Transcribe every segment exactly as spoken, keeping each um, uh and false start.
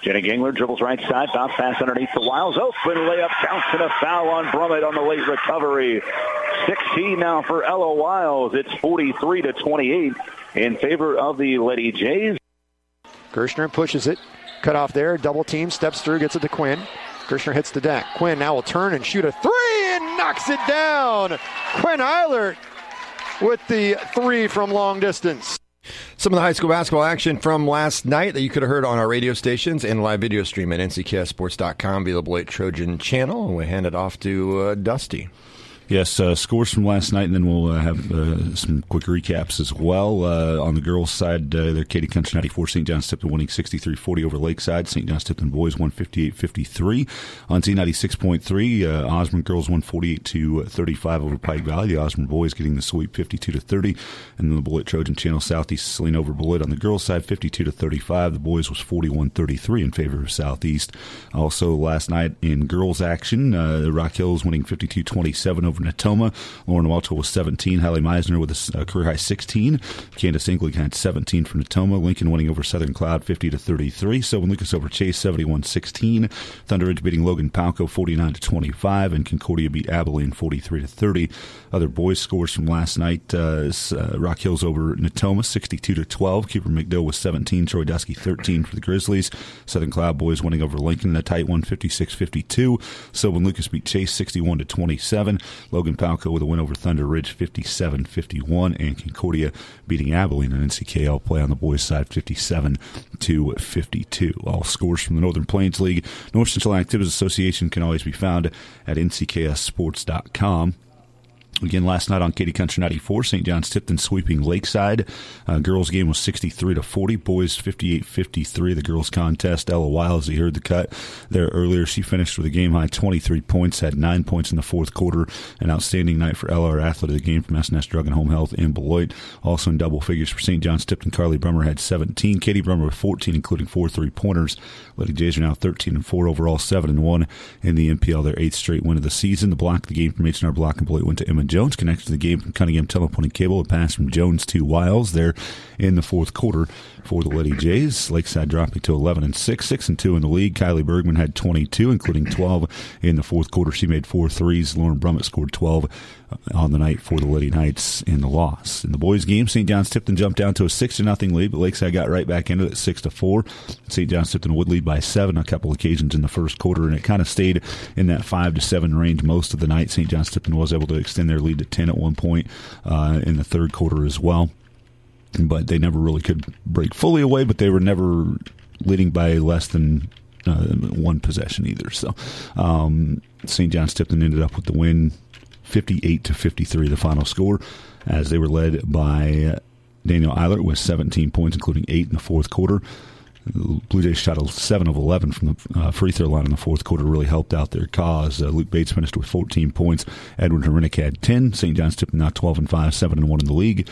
Jenny Gangler dribbles right side, bounce pass underneath the Wiles. Open layup counts and a foul on Brummett on the late recovery. sixteen now for Ella Wiles. It's forty-three to twenty-eight in favor of the Lady Jays. Kirshner pushes it. Cut off there. Double team. Steps through. Gets it to Quinn. Kirshner hits the deck. Quinn now will turn and shoot a three and knocks it down. Quinn Eilert with the three from long distance. Some of the high school basketball action from last night that you could have heard on our radio stations and live video stream at N C K S sports dot com via the Beloit Trojan channel. And we hand it off to uh, Dusty. Yes, uh, scores from last night, and then we'll uh, have uh, some quick recaps as well. Uh, on the girls' side, uh, they're Katy Country ninety-four, Saint John's Tipton winning sixty-three forty over Lakeside. Saint John's Tipton boys won fifty-eight fifty-three. On Z ninety-six point three, uh, Osborne girls won forty-eight to thirty-five over Pike Valley. The Osborne boys getting the sweep fifty-two to thirty. And then the Beloit Trojan channel, Southeast Saline over Beloit on the girls' side, fifty-two to thirty-five. The boys was forty-one thirty-three in favor of Southeast. Also, last night in girls' action, uh, Rock Hills winning fifty-two twenty-seven over Natoma. Lauren Welchel was seventeen. Hallie Meisner with a uh, career-high sixteen. Candace Ingley had seventeen for Natoma. Lincoln winning over Southern Cloud fifty to thirty-three. Sylvan Lucas over Chase seventy-one sixteen. Thunder Ridge beating Logan Palco forty-nine to twenty-five. And Concordia beat Abilene forty-three to thirty. Other boys' scores from last night, uh, uh, Rock Hills over Natoma sixty-two to twelve. Cooper McDill was seventeen. Troy Dusky thirteen for the Grizzlies. Southern Cloud boys winning over Lincoln in a tight one, fifty-six fifty-two. Sylvan Lucas beat Chase sixty-one to twenty-seven. Logan Palco with a win over Thunder Ridge fifty-seven fifty-one, and Concordia beating Abilene in N C K L play on the boys' side fifty-seven to fifty-two. All scores from the Northern Plains League. North Central Activities Association can always be found at N C K S sports dot com. Again, last night on Katy Country ninety-four, Saint John's Tipton sweeping Lakeside. Uh, girls' game was sixty-three to forty. Boys fifty-eight fifty-three. The girls' contest. Ella Wiles, you heard the cut there earlier. She finished with a game high twenty-three points, had nine points in the fourth quarter. An outstanding night for Ella, our athlete of the game from S N S Drug and Home Health in Beloit. Also in double figures for Saint John's Tipton, Carly Brummer had seventeen. Katie Brummer with fourteen, including four three-pointers. Lady Jays are now thirteen and four overall, seven and one in the M P L, their eighth straight win of the season. The block of the game from H and R Block and Beloit went to Emma Jones. Connected to the game from Cunningham Telephone and Cable. A pass from Jones to Wiles there in the fourth quarter for the Lady Jays. Lakeside dropping to eleven and six, six and two in the league. Kylie Bergman had twenty-two, including twelve in the fourth quarter. She made four threes. Lauren Brummett scored twelve on the night for the Lady Knights in the loss. In the boys' game, Saint John's Tipton jumped down to a six to nothing lead, but Lakeside got right back into it, six to four. Saint John's Tipton would lead by seven a couple occasions in the first quarter, and it kind of stayed in that five to seven range most of the night. Saint John's Tipton was able to extend their lead to ten at one point uh, in the third quarter as well. But they never really could break fully away, but they were never leading by less than uh, one possession either. So um, Saint John's Tipton ended up with the win, fifty-eight to fifty-three, the final score, as they were led by Daniel Eilert with seventeen points, including eight in the fourth quarter. The Blue Jays shot a seven of eleven from the uh, free throw line in the fourth quarter, really helped out their cause. Uh, Luke Bates finished with fourteen points. Edwin Herinick had ten. Saint John's Tipton now twelve and five, seven and one in the league,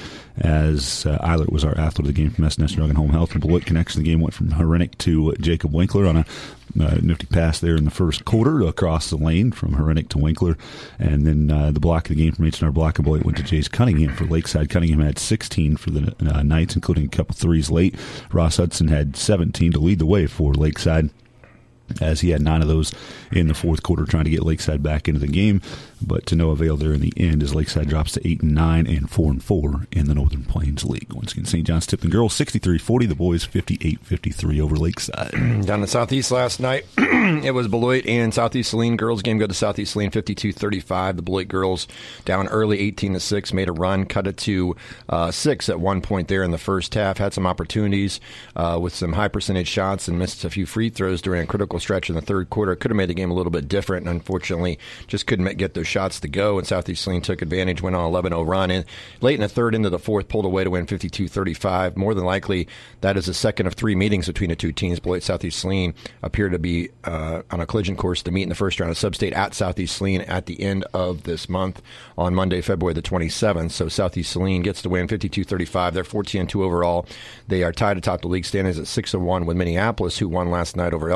as uh, Eilert was our athlete of the game from S N S Drug and Home Health. And Beloit connection, the game went from Herinick to Jacob Winkler on a Uh, nifty pass there in the first quarter across the lane from Herinick to Winkler. And then uh, the block of the game from H and R Block and Beloit went to Jays Cunningham for Lakeside. Cunningham had sixteen for the uh, Knights, including a couple threes late. Ross Hudson had seventeen to lead the way for Lakeside, as he had nine of those in the fourth quarter, trying to get Lakeside back into the game, but to no avail there in the end, as Lakeside drops to eight and nine and four and four in the Northern Plains League. Once again, Saint John's Tipton girls sixty-three forty, the boys fifty-eight fifty-three over Lakeside. Down in Southeast last night, it was Beloit and Southeast Saline. Girls game go to Southeast Saline fifty-two thirty-five. The Beloit girls down early eighteen to six, made a run, cut it to uh, six at one point there in the first half. Had some opportunities uh, with some high percentage shots and missed a few free throws during a critical stretch in the third quarter. Could have made the game a little bit different, and unfortunately just couldn't get those shots to go, and Southeast Saline took advantage, went on an eleven oh run. And late in the third, into the fourth, pulled away to win fifty-two thirty-five. More than likely, that is the second of three meetings between the two teams. Beloit Southeast Saline appear to be uh, on a collision course to meet in the first round of Sub-State at Southeast Saline at the end of this month on Monday, February the twenty-seventh. So Southeast Saline gets to win fifty-two thirty-five. They're fourteen and two overall. They are tied atop the league standings at six and one with Minneapolis, who won last night over Ellsworth. Minneapolis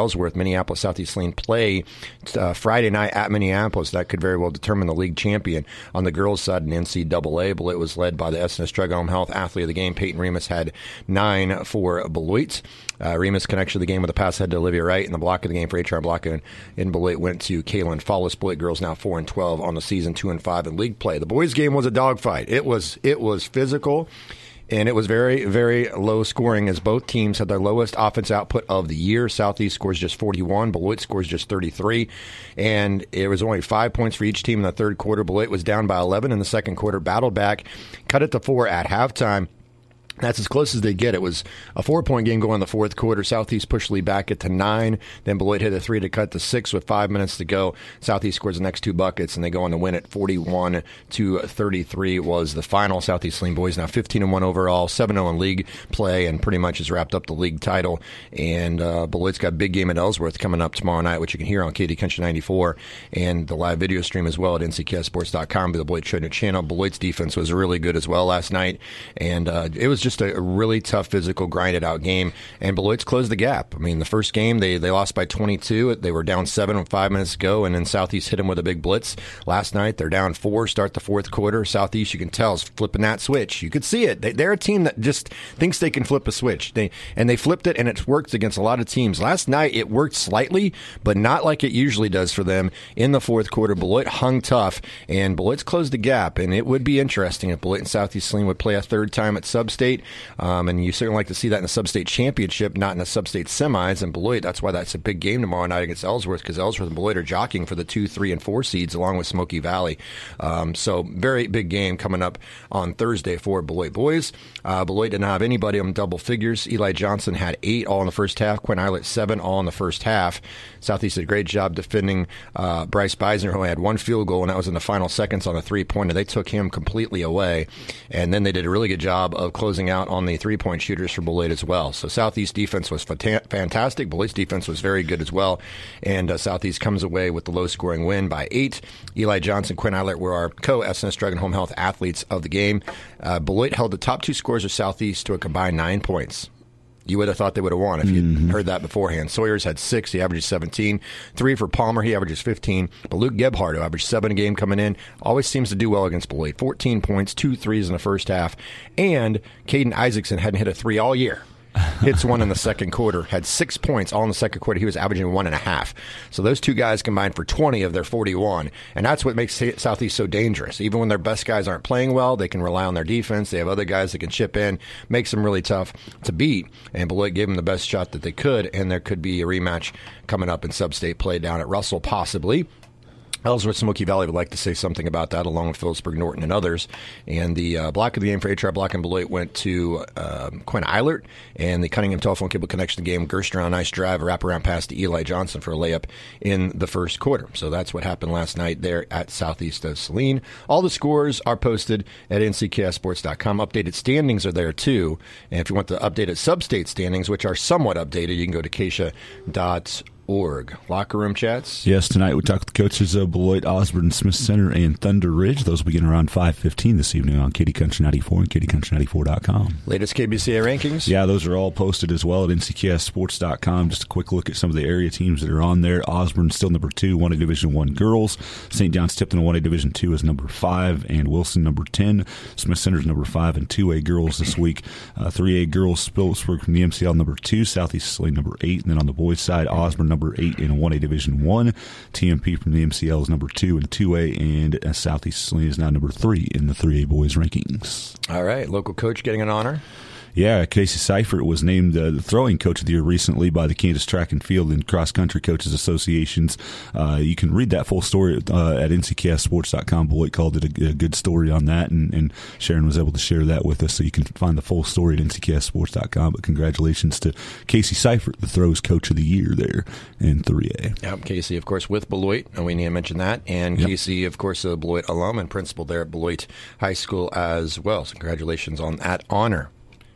Minneapolis Southeast Saline play uh, Friday night at Minneapolis. That could very well determine the league champion. On the girls' side in N C double A, Beloit was led by the S N S Drug Home Health athlete of the game. Peyton Remus had nine for Beloit. Uh, Remus connection of the game with a pass head to Olivia Wright, and the block of the game for H R Block in, in Beloit went to Kaylin Follis. Beloit girls now four and twelve on the season, two and five in league play. The boys' game was a dogfight. It was it was physical. And it was very, very low scoring as both teams had their lowest offense output of the year. Southeast scores just forty-one. Beloit scores just thirty-three. And it was only five points for each team in the third quarter. Beloit was down by eleven in the second quarter, battled back, cut it to four at halftime. That's as close as they get. It was a four-point game going in the fourth quarter. Southeast pushed lead back it to nine. Then Beloit hit a three to cut to six with five minutes to go. Southeast scores the next two buckets, and they go on to win it forty-one to thirty-three was the final. Southeast Saline boys now fifteen and one overall, seven oh in league play, and pretty much has wrapped up the league title. And uh, Beloit's got a big game at Ellsworth coming up tomorrow night, which you can hear on Katy Country ninety-four, and the live video stream as well at N C K S sports dot com, the Beloit Trainer channel. Beloit's defense was really good as well last night, and uh, it was just a really tough, physical, grinded-out game, and Beloit's closed the gap. I mean, the first game, they, they lost by twenty-two. They were down seven with five minutes to go, and then Southeast hit them with a big blitz. Last night, they're down four, start the fourth quarter. Southeast, you can tell, is flipping that switch. You could see it. They, they're a team that just thinks they can flip a switch, They and they flipped it, and it worked against a lot of teams. Last night, it worked slightly, but not like it usually does for them in the fourth quarter. Beloit hung tough, and Beloit's closed the gap, and it would be interesting if Beloit and Southeast Saline would play a third time at Sub-State. Um, and you certainly like to see that in a sub-state championship, not in a sub-state semis. And Beloit, that's why that's a big game tomorrow night against Ellsworth, because Ellsworth and Beloit are jockeying for the two, three, and four seeds along with Smoky Valley. Um, so very big game coming up on Thursday for Beloit boys. Uh, Beloit didn't have anybody on double figures. Eli Johnson had eight all in the first half. Quinn Eilert, seven all in the first half. Southeast did a great job defending uh, Bryce Beisner, who had one field goal, and that was in the final seconds on the three-pointer. They took him completely away. And then they did a really good job of closing out on the three-point shooters for Beloit as well. So Southeast defense was fantastic. Beloit's defense was very good as well. And uh, Southeast comes away with the low-scoring win by eight. Eli Johnson, Quinn Eilert were our co-S N S Drug and Home Health athletes of the game. Uh, Beloit held the top two scorers of Southeast to a combined nine points. You would have thought they would have won if you'd mm-hmm. heard that beforehand. Sawyers had six. He averages seventeen. Three for Palmer. He averages fifteen. But Luke Gebhardt, who averaged seven a game coming in, always seems to do well against Beloit. fourteen points, two threes in the first half. And Caden Isaacson hadn't hit a three all year. Hits one in the second quarter, had six points all in the second quarter. He was averaging one and a half. So those two guys combined for twenty of their forty-one. And that's what makes Southeast so dangerous. Even when their best guys aren't playing well, they can rely on their defense. They have other guys that can chip in, makes them really tough to beat. And Beloit gave them the best shot that they could, and there could be a rematch coming up in sub-state play down at Russell, possibly. Ellsworth Smoky Valley would like to say something about that, along with Phillipsburg, Norton, and others. And the uh, block of the game for H R Block and Beloit went to uh, Quinn Eilert, and the Cunningham Telephone Cable Connection game, Gerster on a nice drive, a wraparound pass to Eli Johnson for a layup in the first quarter. So that's what happened last night there at Southeast of Saline. All the scores are posted at N C K S sports dot com. Updated standings are there, too. And if you want the updated sub-state standings, which are somewhat updated, you can go to Katia dot org. Locker room chats? Yes, tonight we talk with the coaches of Beloit, Osborne, Smith Center, and Thunder Ridge. Those will begin around five fifteen this evening on Katy Country ninety-four and Katy Country ninety-four dot com. Latest K B C A rankings? Yeah, those are all posted as well at N C K S sports dot com. Just a quick look at some of the area teams that are on there. Osborne still number two, one A Division One girls. Saint John's Tipton one A Division Two is number five, and Wilson number ten. Smith Center's number five and two A girls this week. Uh, three A girls, Phillipsburg from the M C L number two, Southeast Saline number eight, and then on the boys' side, Osborne number eight in one A Division One. T M P from the M C L is number two in two A, and uh, Southeast Saline is now number three in the three A boys rankings. All right, local coach getting an honor. Yeah, Casey Seifert was named uh, the throwing coach of the year recently by the Kansas Track and Field and Cross Country Coaches Associations. Uh, you can read that full story uh, at N C K S sports dot com. Beloit called it a, a good story on that, and, and Sharon was able to share that with us, so you can find the full story at N C K S sports dot com. But congratulations to Casey Seifert, the throws coach of the year there in three A. Yep, Casey, of course, with Beloit, and we need to mention that. And yep. Casey, of course, a Beloit alum and principal there at Beloit High School as well. So congratulations on that honor.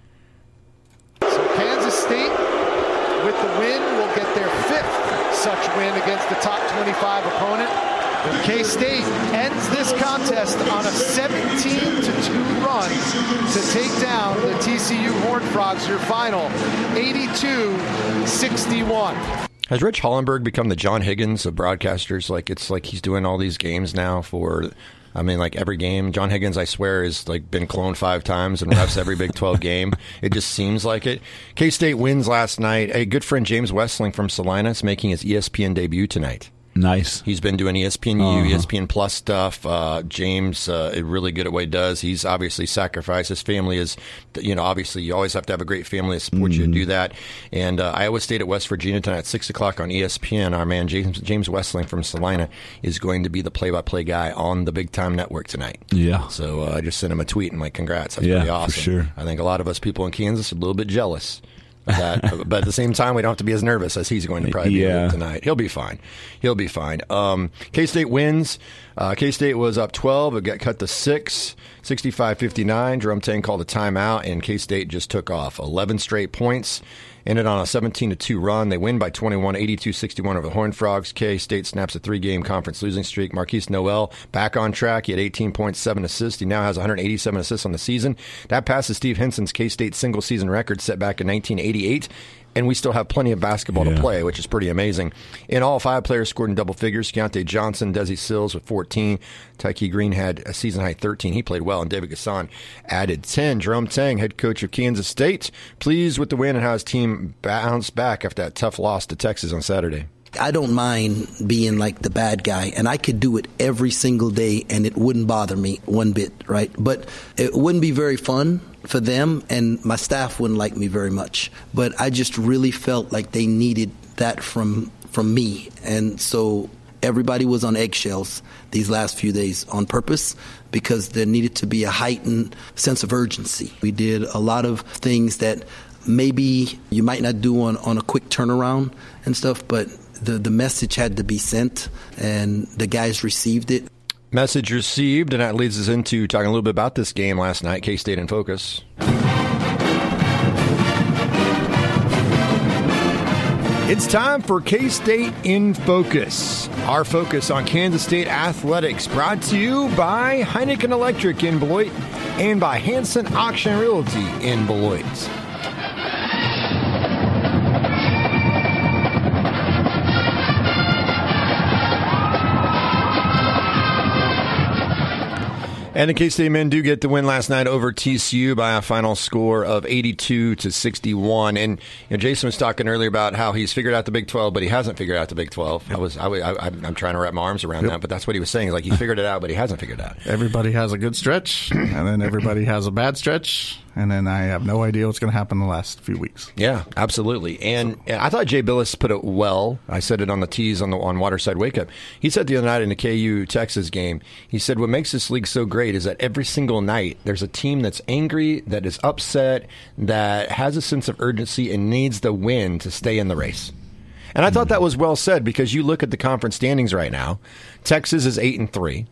State, with the win, will get their fifth such win against the top twenty-five opponent. And K-State ends this contest on a seventeen to two run to take down the T C U Horned Frogs, your final eighty-two sixty-one. Has Rich Hollenberg become the John Higgins of broadcasters? Like, it's like he's doing all these games now for, I mean, like every game. John Higgins, I swear, has like been cloned five times and refs every Big twelve game. It just seems like it. K-State wins last night. A good friend, James Westling from Salina, is making his E S P N debut tonight. Nice. He's been doing E S P N U, uh-huh. E S P N Plus stuff. Uh, James uh, is really good at what he does. He's obviously sacrificed. His family is, you know, obviously you always have to have a great family to support mm-hmm. you to do that. And uh, Iowa State at West Virginia tonight at six o'clock on E S P N. Our man James, James Westling from Salina is going to be the play-by-play guy on the Big Time Network tonight. Yeah. So uh, I just sent him a tweet and like, congrats. That's yeah, pretty awesome. For sure. I think a lot of us people in Kansas are a little bit jealous. That, but at the same time, we don't have to be as nervous as he's going to probably yeah. be tonight. He'll be fine. He'll be fine. Um, K-State wins. Uh, K-State was up twelve. It got cut to six, sixty-five fifty-nine. Jerome Tang called a timeout, and K-State just took off. eleven straight points. Ended on a seventeen to two run. They win by twenty-one, eighty-two sixty-one over the Horned Frogs. K-State snaps a three-game conference losing streak. Marquise Noel back on track. He had eighteen points, seven assists. He now has one hundred eighty-seven assists on the season. That passes Steve Henson's K-State single-season record set back in nineteen eighty-eight. And we still have plenty of basketball yeah. to play, which is pretty amazing. In all, five players scored in double figures. Keontae Johnson, Desi Sills with fourteen. Tyke Green had a season-high thirteen. He played well, and David Gasson added ten. Jerome Tang, head coach of Kansas State, pleased with the win and how his team bounced back after that tough loss to Texas on Saturday. I don't mind being like the bad guy, and I could do it every single day, and it wouldn't bother me one bit, right? But it wouldn't be very fun for them, and my staff wouldn't like me very much. But I just really felt like they needed that from from me, and so everybody was on eggshells these last few days on purpose because there needed to be a heightened sense of urgency. We did a lot of things that maybe you might not do on, on a quick turnaround and stuff, but the, the message had to be sent, and the guys received it. Message received, and that leads us into talking a little bit about this game last night, K-State in Focus. It's time for K-State in Focus. Our focus on Kansas State athletics, brought to you by Heineken Electric in Beloit and by Hanson Auction Realty in Beloit. And the K-State men do get the win last night over T C U by a final score of eighty-two to sixty-one. And you know, Jason was talking earlier about how he's figured out the Big twelve, but he hasn't figured out the Big twelve. Yep. I was, I, I, I'm trying to wrap my arms around yep. that, but that's what he was saying. Like, he figured it out, but he hasn't figured it out. Everybody has a good stretch, and then everybody has a bad stretch. And then I have no idea what's going to happen in the last few weeks. Yeah, absolutely. And, and I thought Jay Billis put it well. I said it on the tease on the on Waterside Wake Up. He said the other night in the K U Texas game, he said what makes this league so great is that every single night there's a team that's angry, that is upset, that has a sense of urgency and needs the win to stay in the race. And I thought that was well said, because you look at the conference standings right now. Texas is eight and three.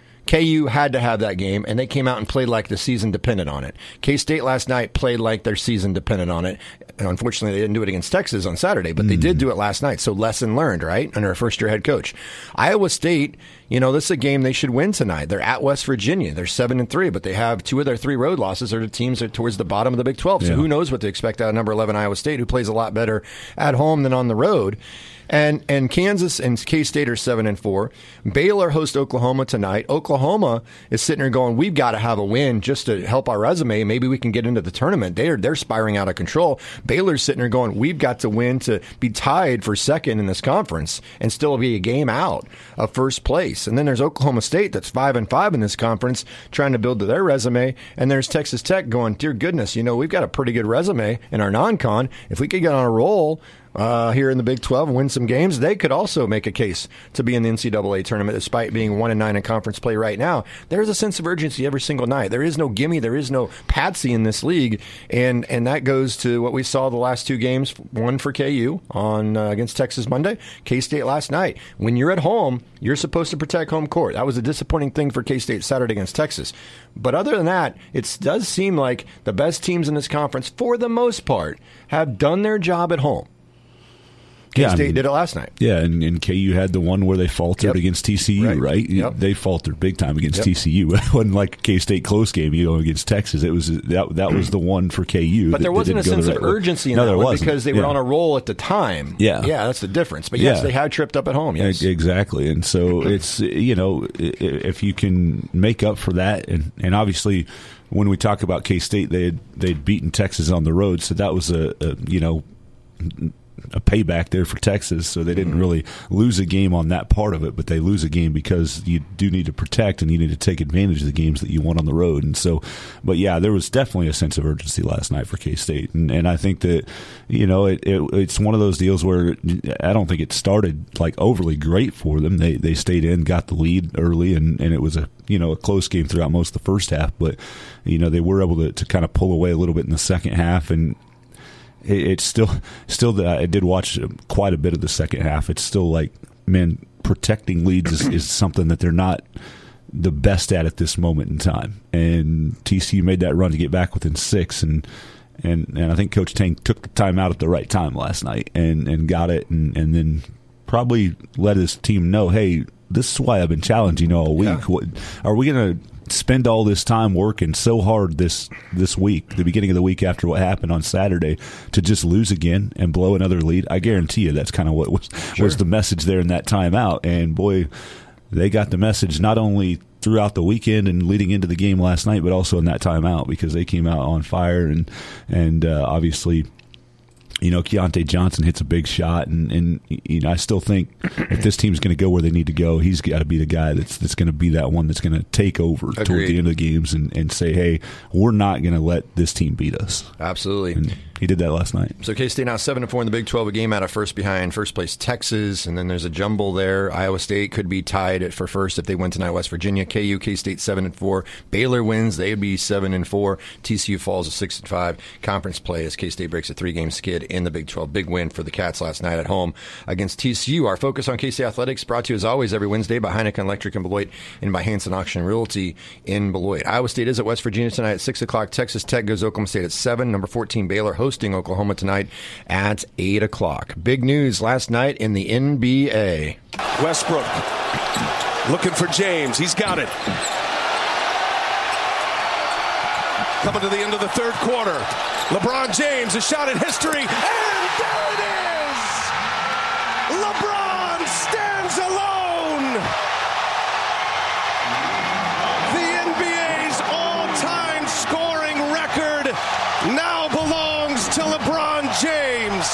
K U had to have that game, and they came out and played like the season depended on it. K-State last night played like their season depended on it. And unfortunately, they didn't do it against Texas on Saturday, but mm. they did do it last night. So lesson learned, right, under a first-year head coach. Iowa State, you know, this is a game they should win tonight. They're at West Virginia. They're seven and three, but they have two of their three road losses are to teams that are towards the bottom of the Big twelve. So yeah. who knows what to expect out of number eleven Iowa State, who plays a lot better at home than on the road. And and Kansas and K-State are seven and four. Baylor hosts Oklahoma tonight. Oklahoma is sitting there going, we've got to have a win just to help our resume. Maybe we can get into the tournament. They're they're spiraling out of control. Baylor's sitting there going, we've got to win to be tied for second in this conference and still be a game out of first place. And then there's Oklahoma State that's five and five in this conference, trying to build to their resume. And there's Texas Tech going, dear goodness, you know, we've got a pretty good resume in our non-con. If we could get on a roll Uh, here in the Big twelve and win some games, they could also make a case to be in the N C double A tournament despite being one and nine in conference play right now. There's a sense of urgency every single night. There is no gimme, there is no patsy in this league, and and that goes to what we saw the last two games. One for K U on uh, against Texas Monday, K-State last night. When you're at home, you're supposed to protect home court. That was a disappointing thing for K-State Saturday against Texas. But other than that, it does seem like the best teams in this conference, for the most part, have done their job at home. K-State Yeah, I mean, did it last night. Yeah, and, and K U had the one where they faltered Yep. against T C U, Right. right? Yep. They faltered big time against Yep. T C U. It wasn't like a K-State close game, you know, against Texas. It was that that was the one for K U. But that- there that wasn't a didn't go sense the of right way. urgency in no, that there one wasn't. because they were Yeah. on a roll at the time. Yeah. Yeah, that's the difference. But yes, Yeah. they had tripped up at home, yes. E- Exactly. And so it's, you know, i- if you can make up for that, and, and obviously when we talk about K-State, they had, they'd beaten Texas on the road, so that was a, a you know, a payback there for Texas, so they didn't Mm-hmm. really lose a game on that part of it, but they lose a game because you do need to protect and you need to take advantage of the games that you won on the road. And so, but yeah, there was definitely a sense of urgency last night for K-State, and, and I think that, you know, it, it, it's one of those deals where I don't think it started like overly great for them. They they stayed in, got the lead early, and, and it was a you know a close game throughout most of the first half, but you know they were able to, to kind of pull away a little bit in the second half. And it's still, still that I did watch quite a bit of the second half. It's still like, man, protecting leads is, is something that they're not the best at at this moment in time. And T C U made that run to get back within six, and and, and I think Coach Tang took the time out at the right time last night and, and got it, and, and then probably let his team know, hey, this is why I've been challenging you all week. Yeah. What, are we going to spend all this time working so hard this this week, the beginning of the week after what happened on Saturday, to just lose again and blow another lead? I guarantee you that's kind of what was Sure. was the message there in that timeout. And boy, they got the message not only throughout the weekend and leading into the game last night, but also in that timeout, because they came out on fire. And and uh, obviously, you know, Keontae Johnson hits a big shot, and, and you know, I still think if this team's going to go where they need to go, he's got to be the guy that's that's going to be that one that's going to take over toward Agreed. the end of the games and, and say, hey, we're not going to let this team beat us. Absolutely. And he did that last night. So K-State now seven and four in the Big twelve, a game out of first behind first place Texas, and then there's a jumble there. Iowa State could be tied at for first if they win tonight. West Virginia, K U, K-State seven and four. Baylor wins, they'd be seven and four. T C U falls to six and five. Conference play as K-State breaks a three-game skid in the Big twelve. Big win for the Cats last night at home against T C U. Our focus on K-State athletics brought to you as always every Wednesday by Heineken Electric in Beloit and by Hanson Auction Realty in Beloit. Iowa State is at West Virginia tonight at six o'clock. Texas Tech goes to Oklahoma State at seven. Number fourteen Baylor hosting Oklahoma tonight at eight o'clock. Big news last night in the N B A. Westbrook looking for James. He's got it. Coming to the end of the third quarter. LeBron James, a shot at history. And there it is! LeBron stands alone! The N B A's all-time scoring record now belongs to LeBron James.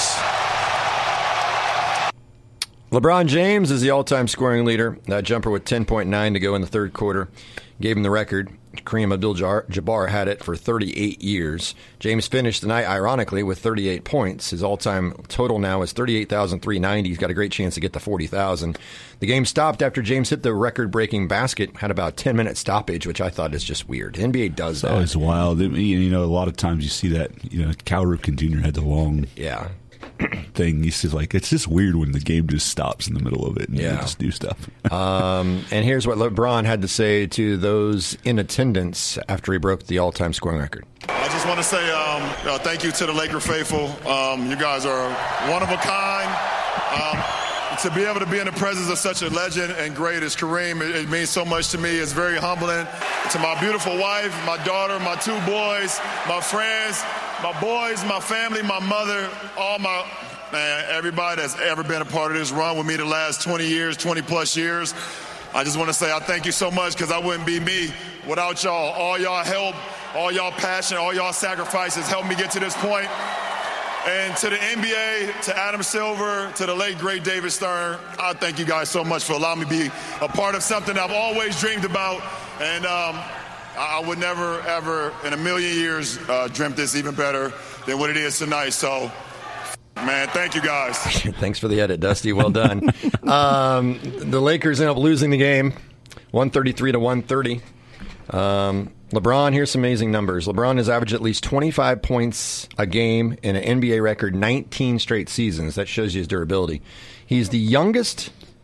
LeBron James is the all-time scoring leader. That jumper with ten point nine to go in the third quarter gave him the record. Kareem Abdul-Jabbar had it for thirty-eight years. James finished the night, ironically, with thirty-eight points. His all-time total now is thirty-eight thousand three hundred ninety. He's got a great chance to get to forty thousand. The game stopped after James hit the record-breaking basket, had about a ten-minute stoppage, which I thought is just weird. The N B A does that. Oh, it's wild. I mean, you know, a lot of times you see that, you know, Cal Ripken Junior had the long Yeah. thing. You see, like, it's just weird when the game just stops in the middle of it and Yeah. you just do stuff. Um, and here's what LeBron had to say to those in attendance after he broke the all-time scoring record. I just want to say um, uh, thank you to the Laker faithful. Um, you guys are one of a kind. Um, to be able to be in the presence of such a legend and great as Kareem, it, it means so much to me. It's very humbling. To my beautiful wife, my daughter, my two boys, my friends, my boys, my family, my mother, all my, man, everybody that's ever been a part of this run with me the last twenty years, twenty plus years. I just want to say I thank you so much, because I wouldn't be me without y'all. All y'all help, all y'all passion, all y'all sacrifices helped me get to this point. And to the N B A, to Adam Silver, to the late, great David Stern, I thank you guys so much for allowing me to be a part of something I've always dreamed about. And um, I would never, ever in a million years uh, dreamt this even better than what it is tonight. So, man, thank you guys. Thanks for the edit, Dusty. Well done. um, the Lakers end up losing the game, one thirty-three to one thirty. Um, LeBron, here's some amazing numbers. LeBron has averaged at least twenty-five points a game in an N B A record nineteen straight seasons. That shows you his durability. He's the youngest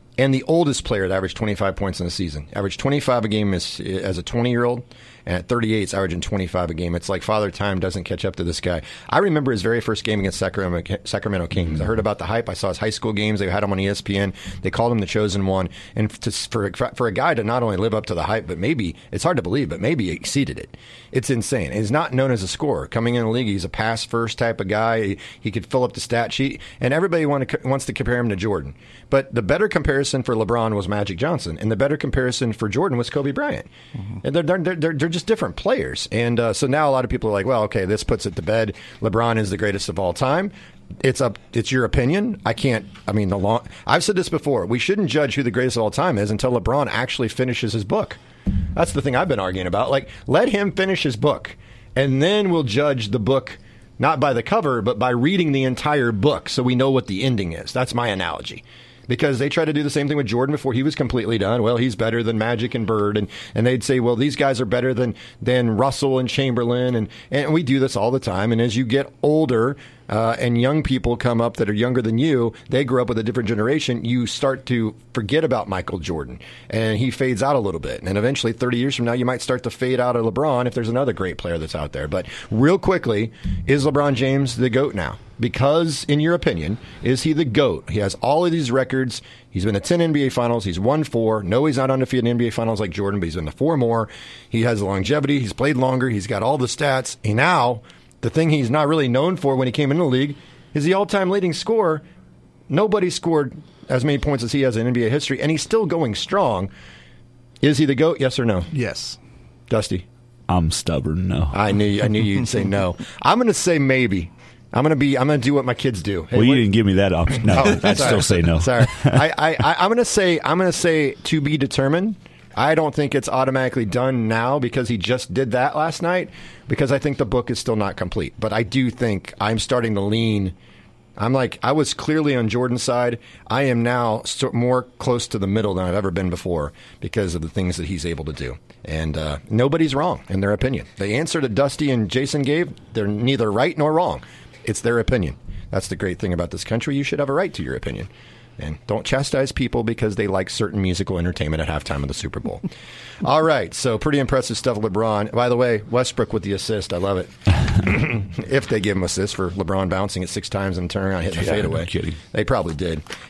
and the oldest player that averaged twenty-five points in a season. Averaged twenty-five a game as, as a twenty-year-old, and at thirty-eight, it's averaging twenty-five a game. It's like Father Time doesn't catch up to this guy. I remember his very first game against Sacramento, Sacramento Kings. I heard about the hype. I saw his high school games. They had him on E S P N. They called him the chosen one. And to, for, for a guy to not only live up to the hype, but maybe, it's hard to believe, but maybe he exceeded it. It's insane. He's not known as a scorer. Coming in the league, he's a pass-first type of guy. He, he could fill up the stat sheet, and everybody want to, wants to compare him to Jordan. But the better comparison for LeBron was Magic Johnson, and the better comparison for Jordan was Kobe Bryant. Mm-hmm. And they're, they're, they're, they're just different players. And uh, so now a lot of people are like, well, okay, this puts it to bed. LeBron is the greatest of all time. It's up. It's your opinion. I can't. I mean, the long. I've said this before. We shouldn't judge who the greatest of all time is until LeBron actually finishes his book. That's the thing I've been arguing about. Like, let him finish his book, and then we'll judge the book not by the cover, but by reading the entire book, so we know what the ending is. That's my analogy. Because they tried to do the same thing with Jordan before he was completely done. Well, he's better than Magic and Bird. And, and they'd say, well, these guys are better than, than Russell and Chamberlain. And, and we do this all the time. And as you get older uh, and young people come up that are younger than you, they grow up with a different generation, you start to forget about Michael Jordan. And he fades out a little bit. And eventually, thirty years from now, you might start to fade out of LeBron if there's another great player that's out there. But real quickly, is LeBron James the GOAT now? Because, in your opinion, is he the GOAT? He has all of these records. He's been to ten N B A Finals. He's won four. No, he's not undefeated in N B A Finals like Jordan, but he's been to four more. He has the longevity. He's played longer. He's got all the stats. And now, the thing he's not really known for when he came into the league is the all-time leading scorer. Nobody scored as many points as he has in N B A history, and he's still going strong. Is he the GOAT, yes or no? Yes. Dusty? I'm stubborn, no. I knew I knew you'd say no. I'm going to say maybe. I'm gonna be. I'm gonna do what my kids do. Hey, well, you what, didn't give me that option. No, oh, I'd still say no. Sorry. I, I, I, I'm gonna say. I'm gonna say to be determined. I don't think it's automatically done now because he just did that last night. Because I think the book is still not complete. But I do think I'm starting to lean. I'm like I was clearly on Jordan's side. I am now st- more close to the middle than I've ever been before because of the things that he's able to do. And uh, nobody's wrong in their opinion. The answer that Dusty and Jason gave, they're neither right nor wrong. It's their opinion. That's the great thing about this country. You should have a right to your opinion. And don't chastise people because they like certain musical entertainment at halftime of the Super Bowl. All right, so pretty impressive stuff, LeBron. By the way, Westbrook with the assist. I love it. If they give him assist for LeBron bouncing it six times and turning around hitting the yeah, fadeaway. No kidding. They probably did.